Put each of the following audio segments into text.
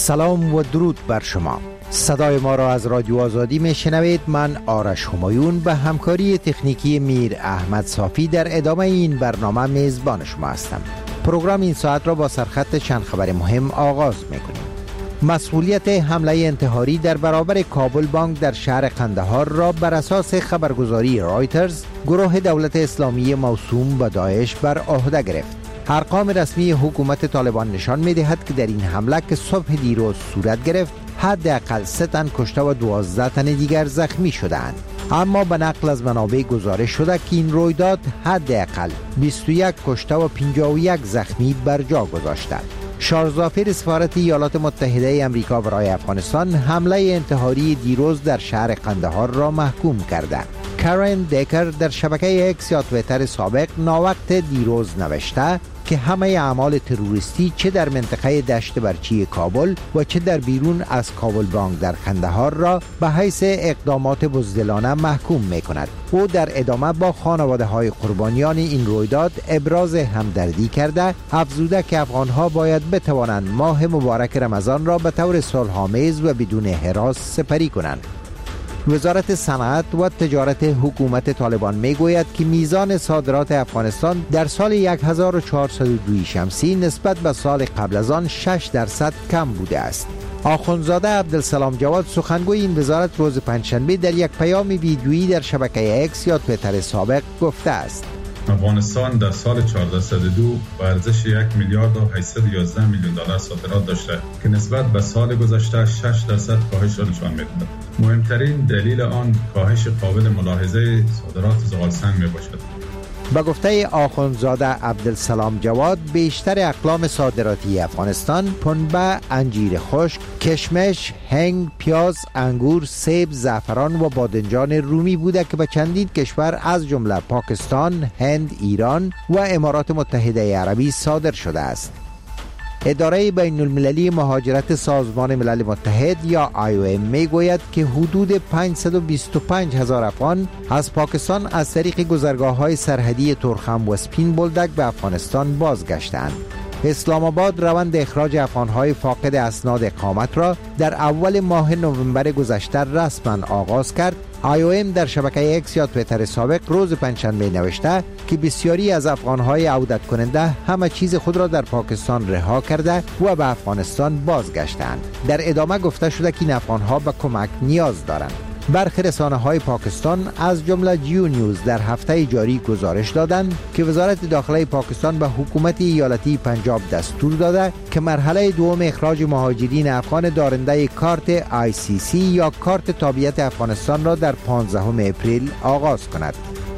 سلام و درود بر شما. صدای ما را از رادیو آزادی می شنوید. من آرش همایون به همکاری تکنیکی میر احمد صافی در ادامه این برنامه میزبان شما هستم. پروگرام این ساعت را با سرخط چند خبر مهم آغاز می کنیم. مسئولیت حمله انتحاری در برابر کابل بانک در شهر قندهار را بر اساس خبرگزاری رایترز گروه دولت اسلامی موسوم به داعش بر عهده گرفت. ارقام رسمی حکومت طالبان نشان می دهد که در این حمله که صبح دیروز صورت گرفت حداقل 3 تن کشته و 12 تن دیگر زخمی شدند. اما به نقل از منابع گزارش شده که این رویداد حداقل 21 کشته و 51 زخمی بر جا گذاشته. شارژافر سفارت ایالات متحده امریکا برای افغانستان حمله انتحاری دیروز در شهر قندهار را محکوم کرده. کارن دیکر در شبکه اکس یا تویتر سابق ناوقت دیروز نوشته که همه اعمال تروریستی چه در منطقه دشت برچی کابل و چه در بیرون از کابل بانک در قندهار را به حیث اقدامات بزدلانه محکوم می کند. او در ادامه با خانواده های قربانیان این رویداد ابراز همدردی کرده، افزوده که افغانها باید بتوانند ماه مبارک رمضان را به طور صلح‌آمیز و بدون هراس سپری کنند. وزارت صنعت و تجارت حکومت طالبان میگوید که میزان صادرات افغانستان در سال 1402 شمسی نسبت به سال قبل از آن 6% کم بوده است. آخوندزاده عبدالسلام جواد سخنگوی این وزارت روز پنجشنبه در یک پیام ویدیویی در شبکه اکس یا تویتر سابق گفته است: افغانستان در سال 1402 با ارزش 1 میلیارد و 811 میلیون دلار صادرات داشته که نسبت به سال گذشته 6% کاهش را نشان می‌دهد. مهمترین دلیل آن کاهش قابل ملاحظه صادرات زغالسنگ میباشد. با گفته آخوندزاده عبدالسلام جواد، بیشتر اقلام صادراتی افغانستان پنبه، انجیر خشک، کشمش، هنگ، پیاز، انگور، سیب، زعفران و بادنجان رومی بوده که به چندین کشور از جمله پاکستان، هند، ایران و امارات متحده عربی صادر شده است. اداره بین المللی مهاجرت سازمان ملل متحد یا IOM می گوید که حدود 525,000 افغان از پاکستان از طریق گذرگاه‌های سرحدی تورخم و سپین بولدک به افغانستان بازگشتند. اسلام آباد روند اخراج افغان‌های فاقد اسناد اقامت را در اول ماه نوامبر گذشته رسما آغاز کرد. IOM در شبکه اکس یا تویتر سابق روز پنجشنبه نوشته که بسیاری از افغان‌های عودت کننده همه چیز خود را در پاکستان رها کرده و به افغانستان بازگشتند. در ادامه گفته شده که این افغان‌ها به کمک نیاز دارند. برخی رسانه‌های پاکستان از جمله جیو نیوز در هفته جاری گزارش دادند که وزارت داخله پاکستان به حکومت ایالتی پنجاب دستور داده که مرحله دوم اخراج مهاجرین افغان دارنده کارت ICC یا کارت تابعیت افغانستان را در 15 اپریل آغاز کند.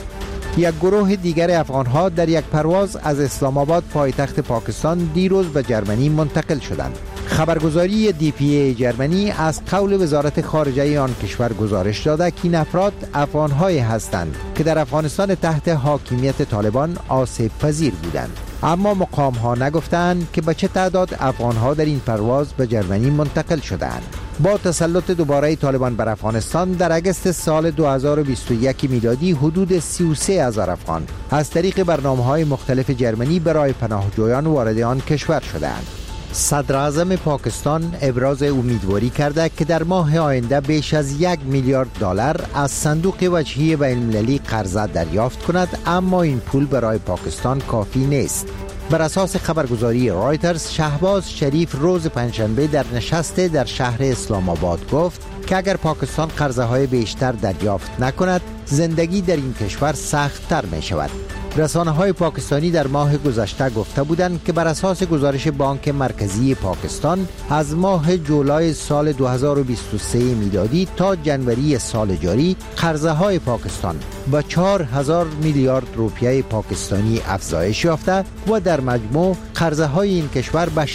یک گروه دیگر افغان‌ها در یک پرواز از اسلام آباد پایتخت پاکستان دیروز به جرمنی منتقل شدند. خبرگزاری DPA جرمنی از قول وزارت خارجه آن کشور گزارش داده که این افراد افغان‌هایی هستند که در افغانستان تحت حاکمیت طالبان آسیب پذیر بودند. اما مقام‌ها نگفتند که به چه تعداد افغان‌ها در این پرواز به جرمنی منتقل شدند. با تسلط دوباره طالبان بر افغانستان در اگست سال 2021 میلادی حدود 33,000 افغان از طریق برنامه‌های مختلف جرمنی برای پناهجویان وارد آن کشور شدند. صدر اعظم پاکستان ابراز امیدواری کرده که در ماه آینده بیش از 1 میلیارد دلار از صندوق وجهی بین المللی قرضه دریافت کند، اما این پول برای پاکستان کافی نیست. بر اساس خبرگزاری رایترز، شهباز شریف روز پنجشنبه در نشست در شهر اسلام آباد گفت که اگر پاکستان قرضه های بیشتر دریافت نکند، زندگی در این کشور سخت تر می شود. رسانه های پاکستانی در ماه گذشته گفته بودند که بر اساس گزارش بانک مرکزی پاکستان از ماه جولای سال 2023 میلادی تا جنوری سال جاری قرضه های پاکستان با 4,000 میلیارد روپیه پاکستانی افزایش یافته و در مجموع قرضه های این کشور به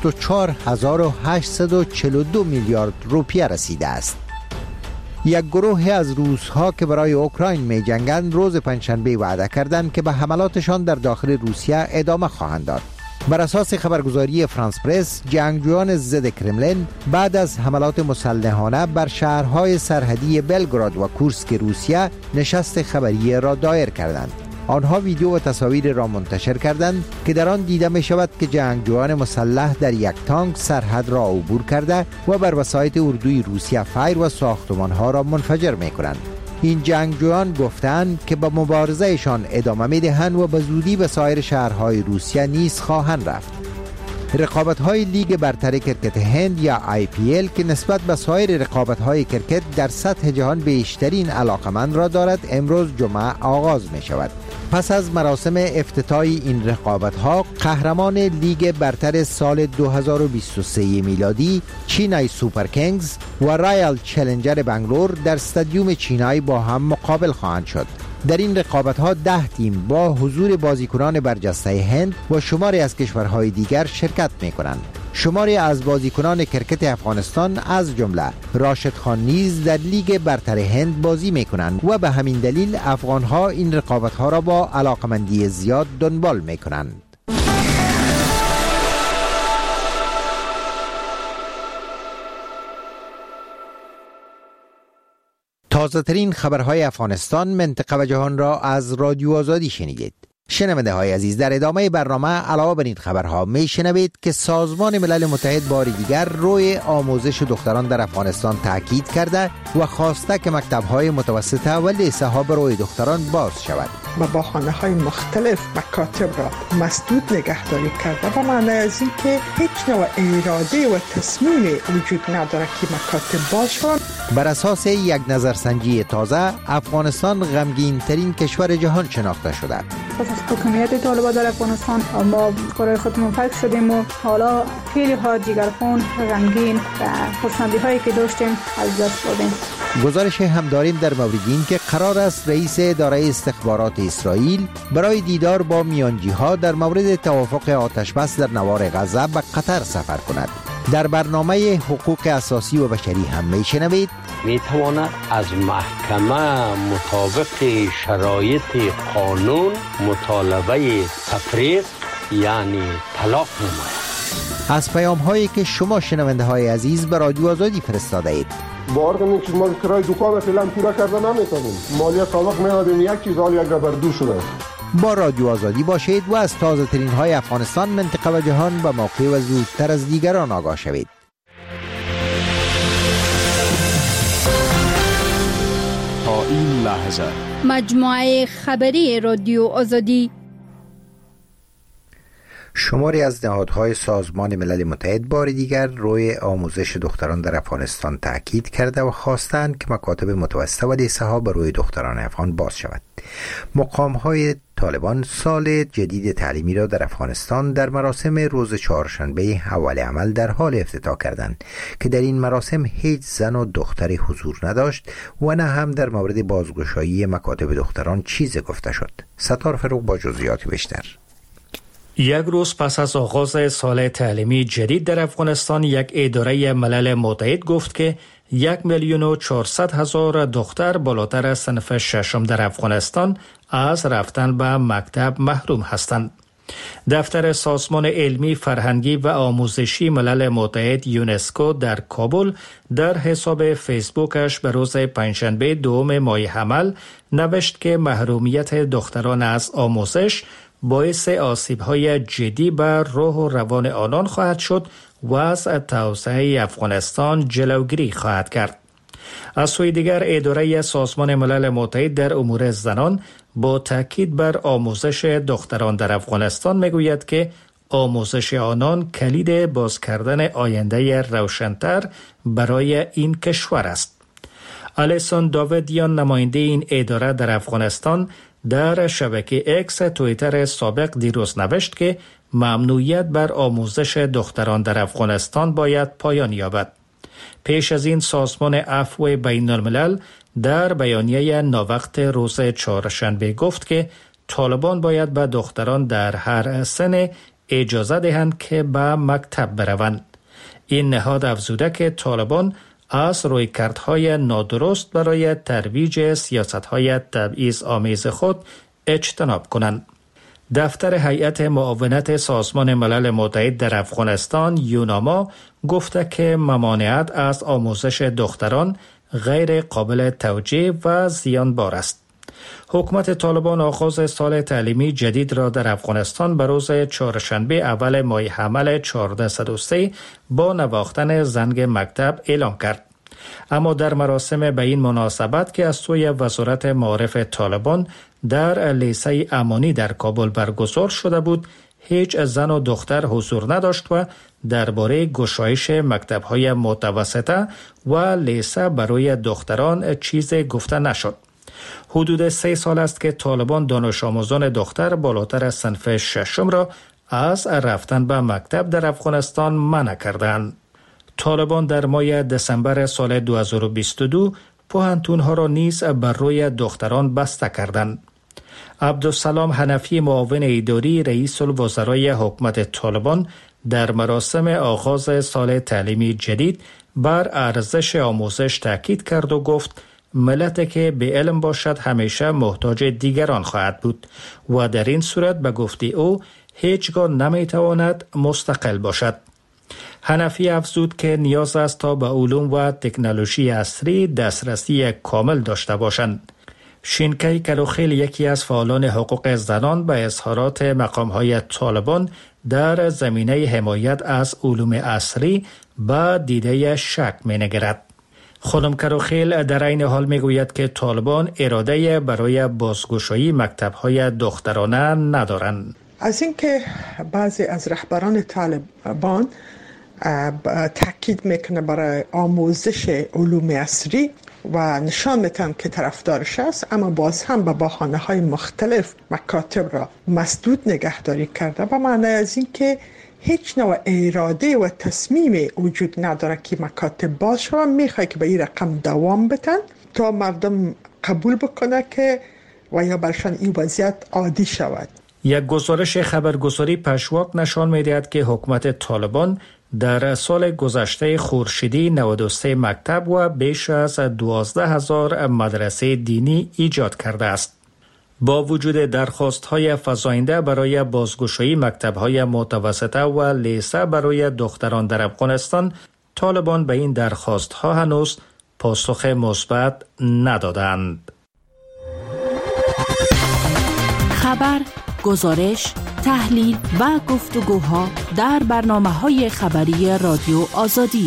64,842 میلیارد روپیه رسیده است. یک گروه از روس‌ها که برای اوکراین می جنگند روز پنجشنبه وعده کردند که به حملاتشان در داخل روسیه ادامه خواهند داد. بر اساس خبرگزاری فرانس پرس، جنگجویان ضد کرملین بعد از حملات مسلحانه بر شهرهای سرحدی بلگراد و کورسک روسیه نشست خبری را دایر کردند. آنها ویدیو و تصاویر را منتشر کردند که در آن دیده می شود که جنگجویان مسلح در یک تانک سرحد را عبور کرده و بر وسایط اردوی روسیه فیر و ساختمانها را منفجر می کنند. این جنگجویان گفتند که به مبارزهشان ادامه می دهند و به زودی به سایر شهرهای روسیه نیز خواهند رفت. رقابت‌های لیگ برتر کرکت هند یا IPL که نسبت به سایر رقابت‌های کرکت در سطح جهان بیشترین علاقمند را دارد، امروز جمعه آغاز می شود. پس از مراسم افتتاح این رقابت‌ها، قهرمان لیگ برتر سال 2023 میلادی چینای سوپر کینگز و رایال چالنجر بنگلور در استادیوم چینایی با هم مقابل خواهند شد. در این رقابت‌ها 10 تیم با حضور بازیکنان برجسته هند و شماری از کشورهای دیگر شرکت می‌کنند. شماری از بازیکنان کرکت افغانستان از جمله راشد خان نیز در لیگ برتر هند بازی می‌کنند و به همین دلیل افغان‌ها این رقابت‌ها را با علاقمندی زیاد دنبال می‌کنند. تازه ترین خبرهای افغانستان، منطقه و جهان را از رادیو آزادی شنیدید. شنونده های عزیز، در ادامه برنامه علاوه بر این خبرها می شنوید که سازمان ملل متحد بار دیگر روی آموزش دختران در افغانستان تاکید کرده و خواسته که مکتب‌های متوسطه و لیسه ها برای دختران باز شود. و با خانه‌های مختلف مکاتب را مسدود نگهداری کرده به معنی از این که هیچ نوع اراده و تصمیم وجود نداره که مکاتب باز شوند. بر اساس یک نظرسنجی تازه، افغانستان غمگین ترین کشور جهان شناخته شده. پس از حکومت طالبان در افغانستان ما کارهای خودمون فکر شدیم و حالا خیلی ها جگرخون، غمگین و خوشمندی هایی که داشتیم از دست دادیم. گزارش هم داریم در مورد این که قرار است رئیس اداره استخبارات اسرائیل برای دیدار با میانجی‌ها در مورد توافق آتشبس در نوار غزه به قطر سفر کند. در برنامه حقوق اساسی و بشری هم میشنوید میتواند از محکمه مطابق شرایط قانون مطالبه تفریق یعنی طلاق نماید. از پیام هایی که شما شنونده های عزیز به رادیو آزادی فرستاده اید. باور کنید که ما کرای دکان فعلا پورا کرده نمیتونیم. مالیات سابق میادیم یک چیز حال یک بر دو شده. با رادیو آزادی باشید و از تازه ترین های افغانستان، منطقه و جهان به موقع و زودتر از دیگران آگاه شوید. تا این لحظه مجموعه خبری رادیو آزادی شماری از نهادهای سازمان ملل متحد بار دیگر روی آموزش دختران در افغانستان تاکید کرده و خواستند که مکاتب متوسطه و لیسه ها برای دختران افغان باز شود. مقام‌های طالبان سال جدید تعلیمی را در افغانستان در مراسم روز چهارشنبه اول عمل در حال افتتاح کردند که در این مراسم هیچ زن و دختری حضور نداشت و نه هم در مورد بازگشایی مکاتب دختران چیزی گفته شد. ستار فروغ با جزئیات بیشتر. یک روز پس از آغاز سال تعلیمی جدید در افغانستان، یک اداره ملل متحد گفت که 1,400,000 دختر بالاتر از صنف ششم در افغانستان از رفتن به مکتب محروم هستند. دفتر سازمان علمی، فرهنگی و آموزشی ملل متحد یونسکو در کابل در حساب فیسبوکش به روز پنجشنبه دوم ماه حمل نوشت که محرومیت دختران از آموزش باعث آسیب‌های جدی بر روح و روان آنان خواهد شد و از توسعه افغانستان جلوگیری خواهد کرد. از سوی دیگر، اداره سازمان ملل متحد در امور زنان با تاکید بر آموزش دختران در افغانستان میگوید که آموزش آنان کلید باز کردن آینده روشن‌تر برای این کشور است. الیسون داودیان، نماینده این اداره در افغانستان، در شبکه اکس توییتر سابق دیروز نوشت که ممنوعیت بر آموزش دختران در افغانستان باید پایان یابد. پیش از این سازمان عفو بین الملل در بیانیه ناوقت روز چهارشنبه گفت که طالبان باید به دختران در هر سن اجازه دهند که به مکتب بروند. این نهاد افزوده که طالبان از رویکردهای نادرست برای ترویج سیاست‌های تبعیض آمیز خود اجتناب کنند. دفتر هیئت معاونت سازمان ملل متحد در افغانستان یوناما گفته که ممانعت از آموزش دختران غیر قابل توجیه و زیانبار است. حکومت طالبان آغاز سال تعلیمی جدید را در افغانستان به روز چهارشنبه اول ماه حمل 1403 با نواختن زنگ مکتب اعلام کرد. اما در مراسم به این مناسبت که از سوی وزارت معارف طالبان در لیسه امانی در کابل برگزار شده بود، هیچ زن و دختر حضور نداشت و درباره گشایش مکتب‌های متوسطه و لیسه برای دختران چیزی گفته نشد. حدود 3 سال است که طالبان دانش آموزان دختر بالاتر از صنف ششم را از رفتن به مکتب در افغانستان منع کردند. طالبان در ماه دسامبر سال 2022 پوهنتون‌ها را نیز بر روی دختران بسته کردند. عبدالسلام حنفی معاون اداری رئیس الوزرای حکومت طالبان در مراسم آغاز سال تعلیمی جدید بر ارزش آموزش تاکید کرد و گفت ملت که به علم باشد همیشه محتاج دیگران خواهد بود و در این صورت به گفته او هیچگاه نمیتواند مستقل باشد. حنفی افزود که نیاز است تا به علوم و تکنولوژی عصری دسترسی کامل داشته باشند. شینکی کلوخیل یکی از فعالان حقوق زنان به اظهارات مقام‌های طالبان در زمینه حمایت از علوم عصری با دیده شک می‌نگرد. خانم کلوخیل در این حال میگوید که طالبان اراده برای بازگشایی مکتب‌های دخترانه ندارند. از اینکه بعضی از رهبران طالبان تاکید میکنه برای آموزش علوم عصری و نشان میدن که طرفدارش است، اما باز هم به بهانه‌های مختلف مکاتب را مسدود نگهداری کرده، به معنی از این که هیچ نوع اراده و تصمیم وجود نداره که مکاتب باز شود. میخواد که به این رقم دوام بدن تا مردم قبول بکنه که و یا برشان این وضعیت عادی شود. یک گزارش خبرگزاری پشواک نشان می‌دهد که حکومت طالبان در سال گذشته خورشیدی 93 مکتب و بیش از 12,000 مدرسه دینی ایجاد کرده است. با وجود درخواست‌های فزاینده برای بازگشایی مکتب‌های متوسطه و لیسه برای دختران در افغانستان، طالبان به این درخواست‌ها هنوز پاسخ مثبت ندادند. خبر، گزارش، تحلیل و گفتگوها در برنامه‌های خبری رادیو آزادی.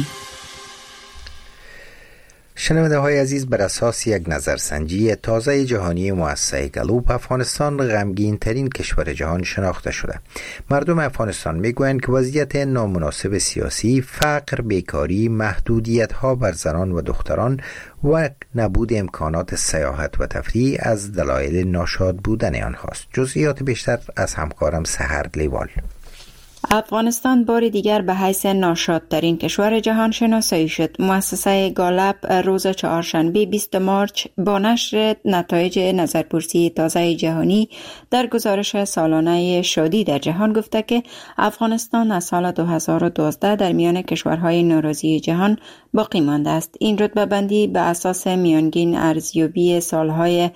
شنونده های عزیز، بر اساس یک نظرسنجی تازه جهانی مؤسسه گالوپ، افغانستان غمگین ترین کشور جهان شناخته شده. مردم افغانستان میگویند که وضعیت نامناسب سیاسی، فقر، بیکاری، محدودیت ها بر زنان و دختران و نبود امکانات سیاحت و تفریح از دلایل ناشاد بودن آنهاست. جزئیات بیشتر از همکارم سحر لیوال. افغانستان بار دیگر به حیث ناشادترین کشور جهان شناسایی شد. مؤسسه گالوپ روز چهارشنبه 20 مارس با نشر نتایج نظرپرسی تازه جهانی در گزارش سالانه شادی در جهان گفته که افغانستان از سال 2012 در میان کشورهای ناراضی جهان باقی مانده است. این رتبه بندی به اساس میانگین ارزیابی سالهای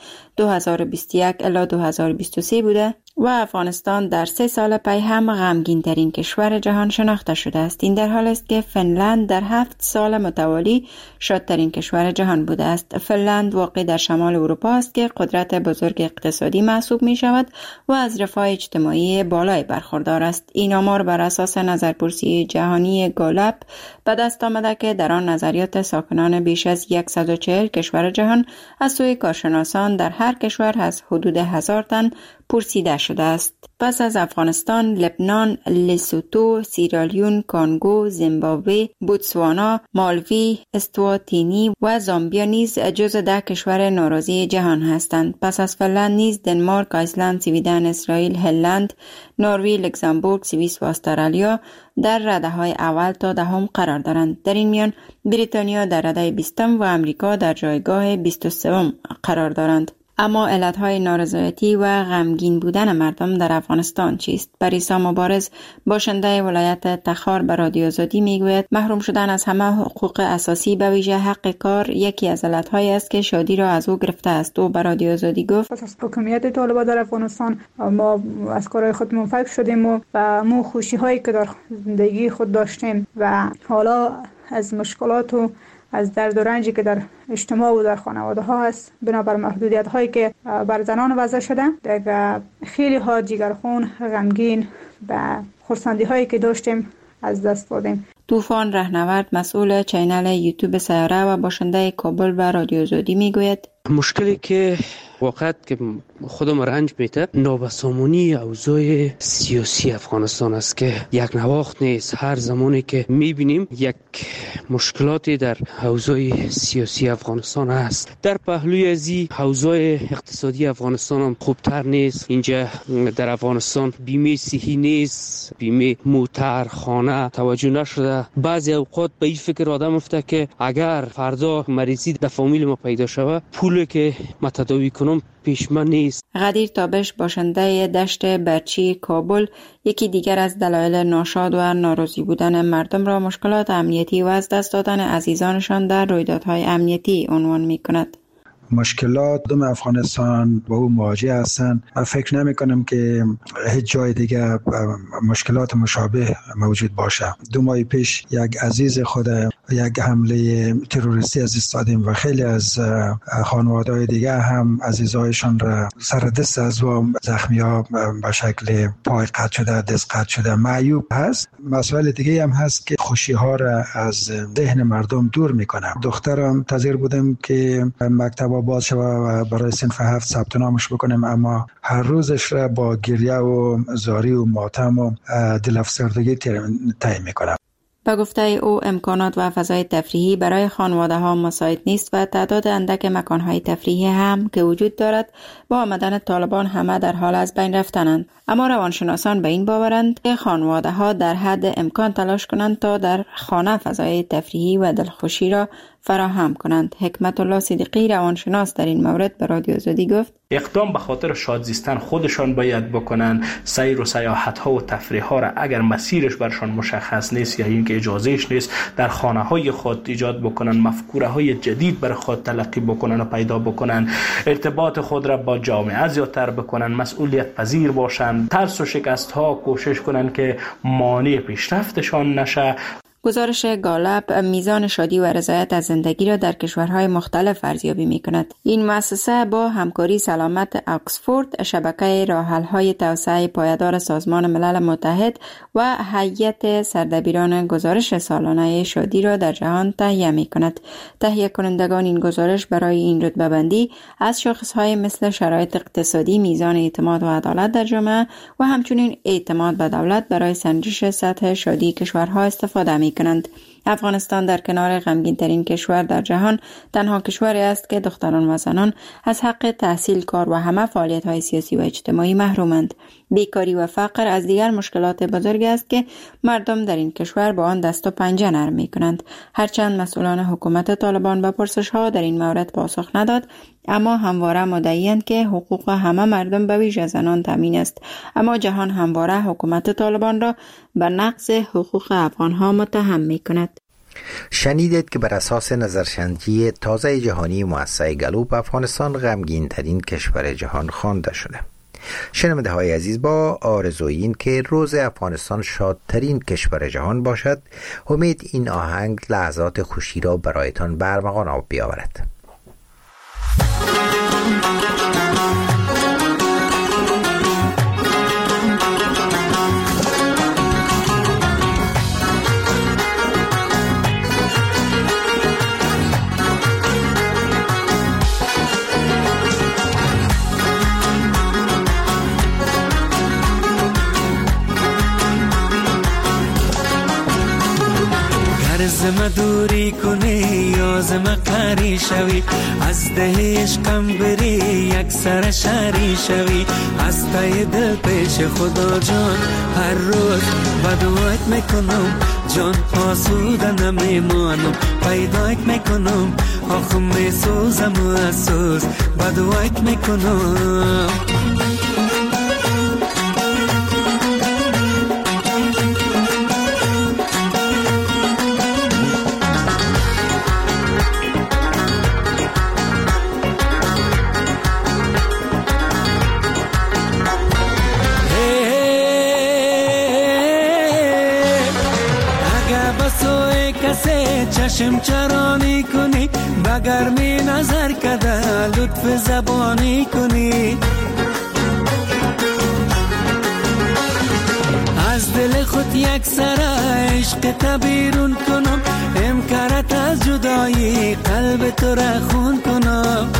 2021 الی 2023 بوده و افغانستان در 3 سال پی هم غمگین ترین کشور جهان شناخته شده است. این در حال است که فنلند در 7 سال متوالی شادترین کشور جهان بوده است. فنلند واقع در شمال اروپا است که قدرت بزرگ اقتصادی محسوب می شود و از رفاه اجتماعی بالای برخوردار است. این آمار بر اساس نظرپرسی جهانی گالوپ به دست آمده که در آن نظریات ساکنان بیش از 140 کشور جهان از سوی کارشناسان در هر کشور از حدود 1000 تن پرسیده شده است. پس از افغانستان، لبنان، لسوتو، سیرالیون، کانگو، زیمبابوه، بوتسوانا، مالوی، اسواتینی و زامبیا نیز جزو 10 کشور ناراضی جهان هستند. پس از فنلند نیز دنمارک، ایسلند، سویدن، اسرائیل، هلند، نروژ، لوکزامبورگ، سوئیس و استرالیا در رده‌های اول تا 10 قرار دارند. در این میان بریتانیا در رده 20 و امریکا در جایگاه 23 قرار دارند. اما علتهای نارضایتی و غمگین بودن مردم در افغانستان چیست؟ پریسا مبارز، باشنده ولایت تخار، به رادیو آزادی میگوید محروم شدن از همه حقوق اساسی به ویژه حق کار یکی از علتهایی است که شادی را از او گرفته است. او به رادیو آزادی گفت پس از حکومت طالبان در افغانستان ما از کارهای خود منفک شدیم و مو خوشی هایی که در زندگی خود داشتیم و حالا از مشکلات و از درد و رنجی که در اجتماع و در خانواده ها هست بنابر محدودیت هایی که بر زنان وضع شده. دیگه خیلی ها جگرخون، غمگین و خرسندی هایی که داشتیم از دست دادیم. طوفان رهنورد مسئول چینل یوتیوب سیاره و باشنده کابل و رادیو آزادی میگوید مشکلی که وقت که خودم رنج میده نابسامانی اوضاع سیاسی افغانستان است که یک نواخت نیست. هر زمانی که میبینیم یک مشکلاتی در اوضاع سیاسی افغانستان است. در پهلوی ازی اوضاع اقتصادی افغانستان هم خوبتر نیست. اینجا در افغانستان بیمه صحی نیست، بیمه موتر، خانه توجه نشده. بعضی اوقات به این فکر آدم افته که اگر فردا مریضی در فامیل ما پیدا شود پولی که ما تداوی کنم پیش من نیست. غدیر تابش باشنده دشت برچی کابل یکی دیگر از دلایل ناشاد و ناراضی بودن مردم را مشکلات امنیتی و از دست دادن عزیزانشان در رویدادهای امنیتی عنوان می کند. مشکلات دوم افغانستان با او مواجه هستند. من فکر نمی کنم که هیچ جای دیگه مشکلات مشابه موجود باشه. 2 ماه پیش یک عزیز خود یک حمله تروریستی از استادیم و خیلی از خانواده‌های دیگه هم عزیزایشان را سر دست از و زخمی‌ها به شکل پای قطع شده، دست قطع شده معیوب هست. مسئله دیگه هم هست که خوشی‌ها را از ذهن مردم دور می‌کنه. دخترم تذیر بودم که مکتب باز شده و برای صنف 7 ثبت نامش بکنیم، اما هر روزش را با گریه و زاری و ماتم و دل افسردگی طی می‌کنم. با گفته او امکانات و فضای تفریحی برای خانواده ها مساعد نیست و تعداد اندک مکان های تفریحی هم که وجود دارد با آمدن طالبان همه در حال از بین رفتنند. اما روانشناسان به این باورند که خانواده ها در حد امکان تلاش کنند تا در خانه فضای تفریحی و دلخوشی را فراهم کنند. حکمت الله صدیقی روانشناس در این مورد به رادیو آزادی گفت اقدام به خاطر شادزیستن خودشان باید بکنن. سیر و سیاحت ها و تفریح ها را اگر مسیرش برشان مشخص نیست یا اینکه اجازهش نیست در خانه های خود ایجاد بکنن، مفکوره های جدید برای خود تلقی بکنن و پیدا بکنن، ارتباط خود را با جامعه زیادتر بکنن، مسئولیت پذیر باشن، ترس و شکست ها کوشش کنن که مانع پیشرفتشان نشه. گزارش گالپ میزان شادی و رضایت از زندگی را در کشورهای مختلف ارزیابی می‌کند. این مؤسسه با همکاری سلامت آکسفورد، شبکه راه‌حل‌های توسعه پایدار سازمان ملل متحد و هیئت سردبیران گزارش سالانه شادی را در جهان تهیه می‌کند. تهیه کنندگان این گزارش برای این رتبه‌بندی از شاخص‌های مثل شرایط اقتصادی، میزان اعتماد و عدالت در جامعه و همچنین اعتماد به دولت برای سنجش سطح شادی کشورها استفاده می‌کنند. افغانستان در کنار غمگین ترین کشور در جهان تنها کشوری است که دختران و زنان از حق تحصیل، کار و همه فعالیت‌های سیاسی و اجتماعی محرومند. بیکاری و فقر از دیگر مشکلات بزرگی است که مردم در این کشور با آن دست و پنجه نرم می‌کنند. هرچند مسئولان حکومت طالبان به پرسش‌ها در این مورد پاسخ نداد، اما همواره مدعی‌اند که حقوق همه مردم به ویژه زنان تامین است. اما جهان همواره حکومت طالبان را به نقض حقوق افغان‌ها متهم می‌کند. شنیدید که بر اساس نظرسنجی تازه جهانی مؤسسه گالوپ افغانستان غمگین ترین کشور جهان خوانده شده. شنونده های عزیز، با آرزوی این که روز افغانستان شادترین کشور جهان باشد، امید این آهنگ لحظات خوشی را برایتان به ارمغان بیاورد. زما دوری کنی یا زما قاری شوی، از ده عشقم بری یک سر شری شوی، از تای دل پیش خدا جان هر روز بدوایت میکنم، جان آسوده نمیمانم، پیدایت میکنم، آخ میسوزم و اسوز بدوایت میکنم. چشم چرانی کنی، به گرمی نظر کده لطف زبانی کنی. از دل خود یک سر عشق تبیرون کنم، امکارت از جدایی قلب تو را خون کنم.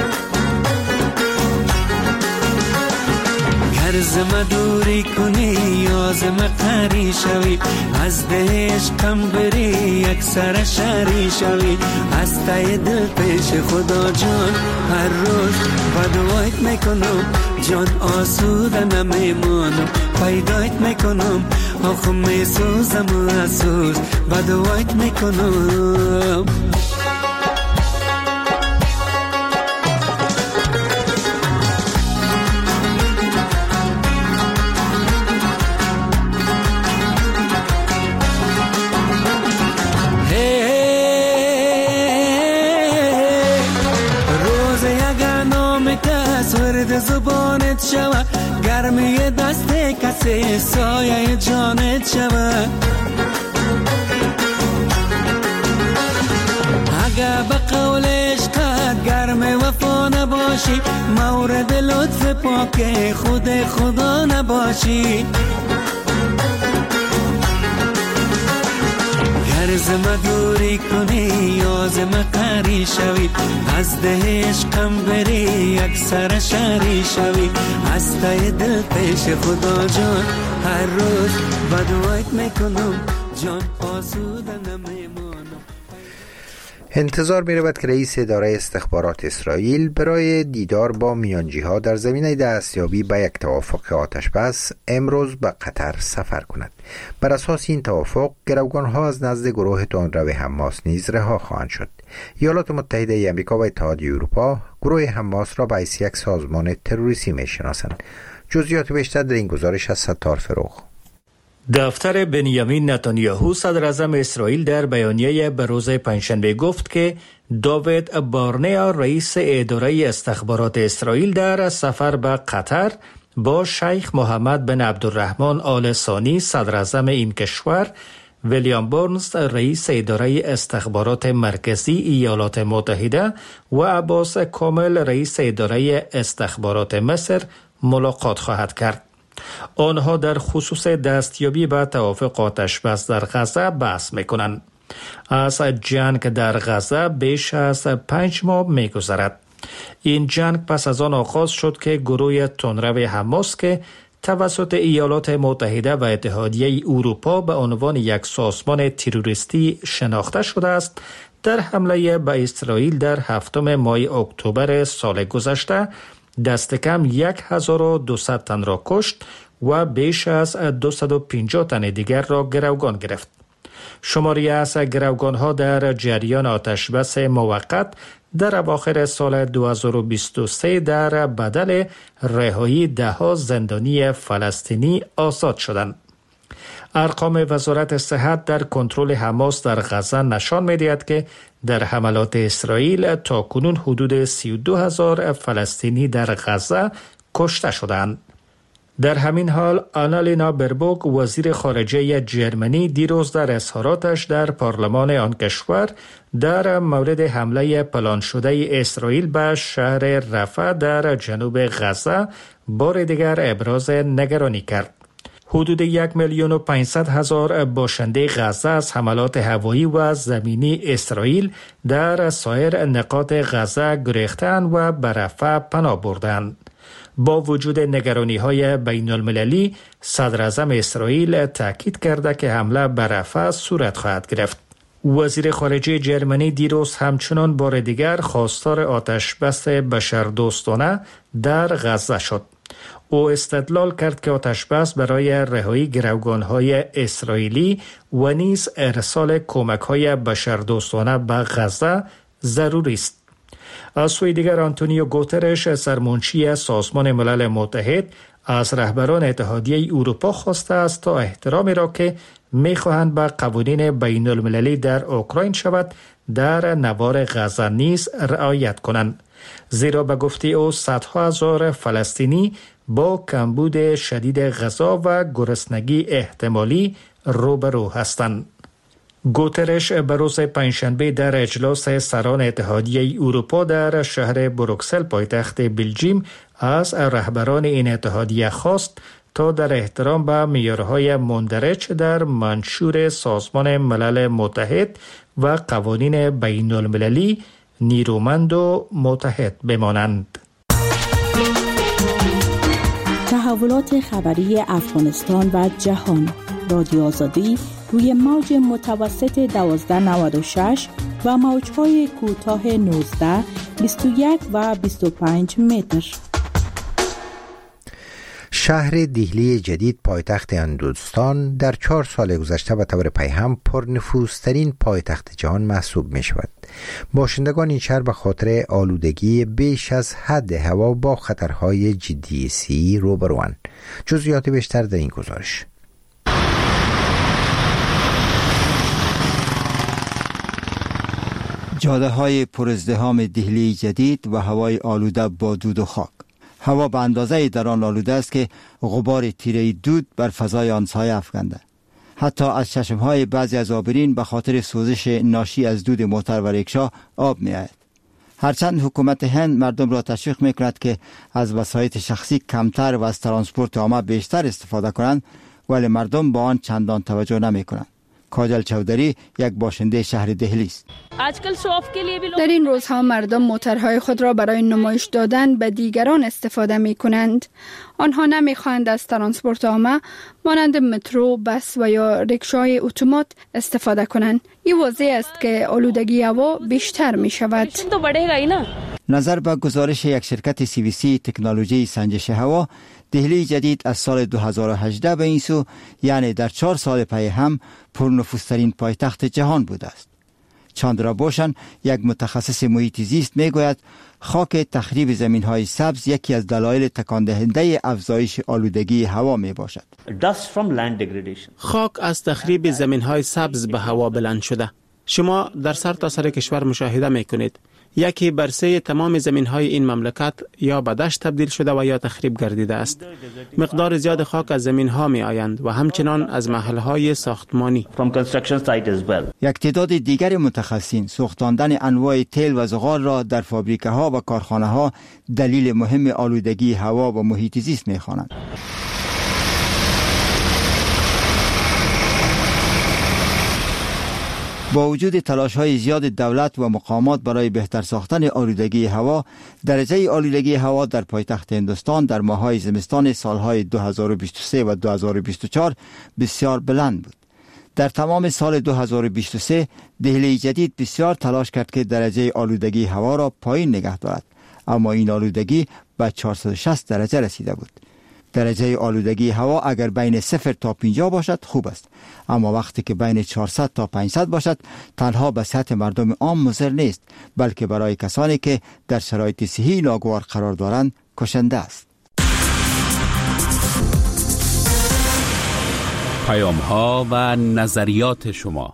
گر زم دوری کنی یا زم قری شوی، از ده عشقم بری یک سر شری شوی. از ته دل پیش خدا جان هر روز بدوایت میکنم، جان آسوده نمیمانم. پیدایت میکنم آخو میسوزم و اسوز بدوایت میکنم. زبانت شوه، گرمی دست کسی سایه جانت شوه. اگه به قول عشقت گرم وفا نباشی، مورد لطف پاک خود خدا نباشی. گر زم دوری کنی یا زم قری شوی، از ده عشقم بری یک سر شری شوی. از ته دل پیش خدا جان هر روز بدوایت میکنم، جان آسوده نمیمانم. انتظار می رود که رئیس اداره استخبارات اسرائیل برای دیدار با میانجی ها در زمینه دستیابی به یک توافق آتشبس امروز به قطر سفر کند. بر اساس این توافق گروگان ها از نزد گروه تندرو حماس نیز رها خواهند شد. ایالات متحده آمریکا و اتحادیه اروپا گروه حماس را به حیث یک سازمان تروریستی می شناسند. جزئیات بیشتر در این گزارش از ستار فروغ. دفتر بنیامین نتانیاهو صدر اعظم اسرائیل در بیانیه به روز پنجشنبه گفت که داوید بارنیا رئیس اداره استخبارات اسرائیل در سفر به قطر با شیخ محمد بن عبدالرحمن آل ثانی صدر اعظم این کشور، ویلیام برنز رئیس اداره استخبارات مرکزی ایالات متحده و عباس کامل رئیس اداره استخبارات مصر ملاقات خواهد کرد. آنها در خصوص دستیابی به توافق آتشبس در غزه بحث می‌کنند. از جنگ در غزه بیش از 5 ماه می‌گذرد. این جنگ پس از آن آغاز شد که گروه تندرو حماس که توسط ایالات متحده و اتحادیه اروپا به عنوان یک سازمان تروریستی شناخته شده است، در حمله به اسرائیل در 7 ماه اکتبر سال گذشته دست کم 1200 تن را کشت و بیش از 250 تن دیگر را گروگان گرفت. شماری از گروگان ها در جریان آتشبس موقت در اواخر سال 2023 در بدل رهایی 10 زندانی فلسطینی آزاد شدند. ارقام وزارت صحت در کنترل حماس در غزه نشان می‌دهد که در حملات اسرائیل تاکنون حدود 32,000 فلسطینی در غزه کشته شدند. در همین حال آنالینا بربوک وزیر خارجه جرمنی دیروز در اظهاراتش در پارلمان آن کشور در مورد حمله پلان شده اسرائیل به شهر رفح در جنوب غزه بار دیگر ابراز نگرانی کرد. حدود 1,500,000 باشنده غزه از حملات هوایی و زمینی اسرائیل در سایر نقاط غزه گریختند و به رفح پناه بردند. با وجود نگرانی‌های بین المللی، صدر اعظم اسرائیل تاکید کرده که حمله به رفح صورت خواهد گرفت. وزیر خارجه جرمنی دیروز همچنان بار دیگر خواستار آتشبس بشردوستانه در غزه شد. او استدلال کرد که آتشبس برای رهایی گروگان‌های اسرائیلی و نیز ارسال کمک‌های بشردوستانه به غزه ضروری است. از سوی دیگر آنتونیو گوترش سرمنشی سازمان ملل متحد از رهبران اتحادیه اروپا خواسته است تا احترامی را که می‌خواهند به قوانین بین المللی در اوکراین شود در نوار غزه نیز رعایت کنند، زیرا به گفته او صدها هزار فلسطینی با کمبود شدید غذا و گرسنگی احتمالی روبرو هستند. گوترش به روز پنجشنبه در اجلاس سران اتحادیه اروپا در شهر بروکسل پایتخت بلژیم از رهبران این اتحادیه خواست تا در احترام به معیارهای مندرج در منشور سازمان ملل متحد و قوانین بین المللی نیرومند و متحد بمانند. تحولات خبری افغانستان و جهان. رادیو آزادی روی موج متوسط 1296 و موج‌های کوتاه 19، 21 و 25 متر. شهر دهلی جدید پایتخت هندوستان در 4 سال گذشته به طور پیهم پرنفوذترین پایتخت جهان محسوب می شود. باشندگان این شهر به خاطر آلودگی بیش از حد هوا با خطرهای جدی صحی روبروند. جزئیات بیشتر در این گزارش. جاده های پر ازدحام دهلی جدید و هوای آلوده با دود و خاک. هوا به اندازه در آن آلوده است که غبار تیره دود بر فضای آن سایه افکنده. حتی از چشمهای بعضی از عابرین به خاطر سوزش ناشی از دود موتر و ریکشا آب می آید. هرچند حکومت هند مردم را تشویق می کند که از وسایط شخصی کمتر و از ترانسپورت عامه بیشتر استفاده کنند، ولی مردم با آن چندان توجه نمی کنند. کاجل چودری یک باشنده شهر دهلی است. در این روزها مردم موترهای خود را برای نمایش دادن به دیگران استفاده می کنند. آنها نمی خواهند از ترانسپورت عامه مانند مترو، بس و یا ریکشای اتومات استفاده کنند. این واضح است که آلودگی هوا بیشتر می شود. نظر به گزارش یک شرکت CVC تکنولوژی سنجش هوا، دهلی جدید از سال 2018 به این سو، یعنی در 4 سال پی هم، پرنفوذترین پایتخت جهان بوده است. چاندرا بوشن، یک متخصص محیط زیست، میگوید خاک تخریب زمین‌های سبز یکی از دلایل تکان دهنده افزایش آلودگی هوا می باشد. خاک از تخریب زمین‌های سبز به هوا بلند شده. شما در سرتاسر کشور مشاهده می‌کنید یکی بر 3 تمام زمین‌های این مملکت یا به دشت تبدیل شده و یا تخریب گردیده است. مقدار زیاد خاک از زمین‌ها می‌آیند و همچنان از محل‌های ساختمانی. یک تعداد دیگر متخصصین سوختاندن انواع تیل و زغال را در فابریکه‌ها و کارخانه‌ها دلیل مهم آلودگی هوا و محیط زیست می‌خوانند. با وجود تلاش‌های زیاد دولت و مقامات برای بهتر ساختن آلودگی هوا، درجه آلودگی هوا در پایتخت هندوستان در ماه‌های زمستان سال‌های 2023 و 2024 بسیار بلند بود. در تمام سال 2023 دهلی جدید بسیار تلاش کرد که درجه آلودگی هوا را پایین نگه دارد، اما این آلودگی به 460 درجه رسیده بود. درجه آلودگی هوا اگر بین 0 تا 50 باشد خوب است، اما وقتی که بین 400 تا 500 باشد تنها به سطح مردم عام مضر نیست، بلکه برای کسانی که در شرایط صحی ناگوار قرار دارند کشنده است. پیام‌ها و نظریات شما.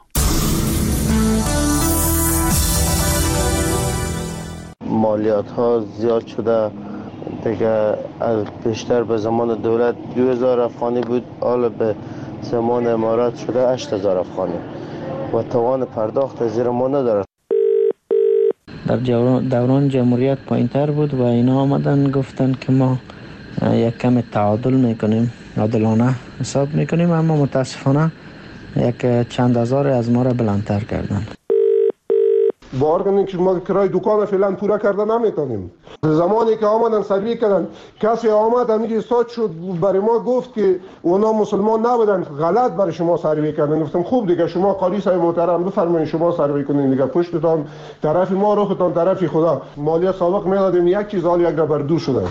مالیات ها زیاد شده دیگه، بیشتر به زمان دولت 2000 افغانی بود، حالا به زمان امارات شده 8000 افغانی و توان پرداخت زیر ما نداره. در دوران جمهوریت پایینتر بود و اینا آمدن گفتن که ما یک کم تعادل میکنیم، عادلانه حساب میکنیم، اما متاسفانه یک چند هزار از ما را بلندتر کردن. باور کنید که ما کرای دکان فعلا پورا کرده نمیتونیم. زمانی که آمدن سروی کردن، کسی آمد همیشه استاد شد برای ما گفت که اونا مسلمان نبودن، غلط برای شما سروی کردن. گفتم خوب دیگه شما قاضی صاحب محترم بفرمایید شما سروی کنین دیگه، پشتتان طرف ما روختان طرف خدا. مالیات سابق میدادیم یک چیز حال یک بر دو شده.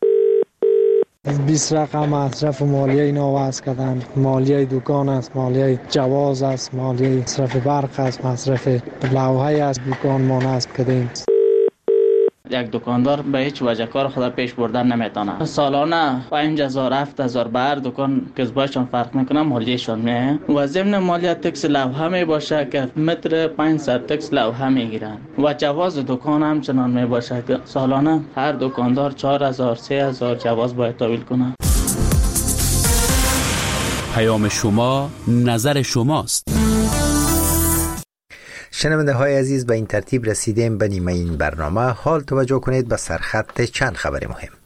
20 رقم مصرف مالیه اینا وضع کردن، مالیه دکان است، مالیه جواز است، مالیه مصرف برق است، مصرف لوحه است، دکان ما نصب کردیم. یک دکاندار به هیچ وجه کار خود پیش بردن نمیتونه. سالانه 5000 7000 بر دکان کسبایشان فرق میکنه، مالیهشان میه و ضمن مالیه تکس لوحه می باشه که متر 500 تکس لوحه میگیرن و جواز دکان هم چنان می باشه که سالانه هر دکاندار 4000 3000 جواز باید تحویل کنه. پیام شما نظر شماست. شنونده های عزیز، به این ترتیب رسیدیم به نیمه این برنامه. حال توجه کنید به سرخط چند خبر مهم.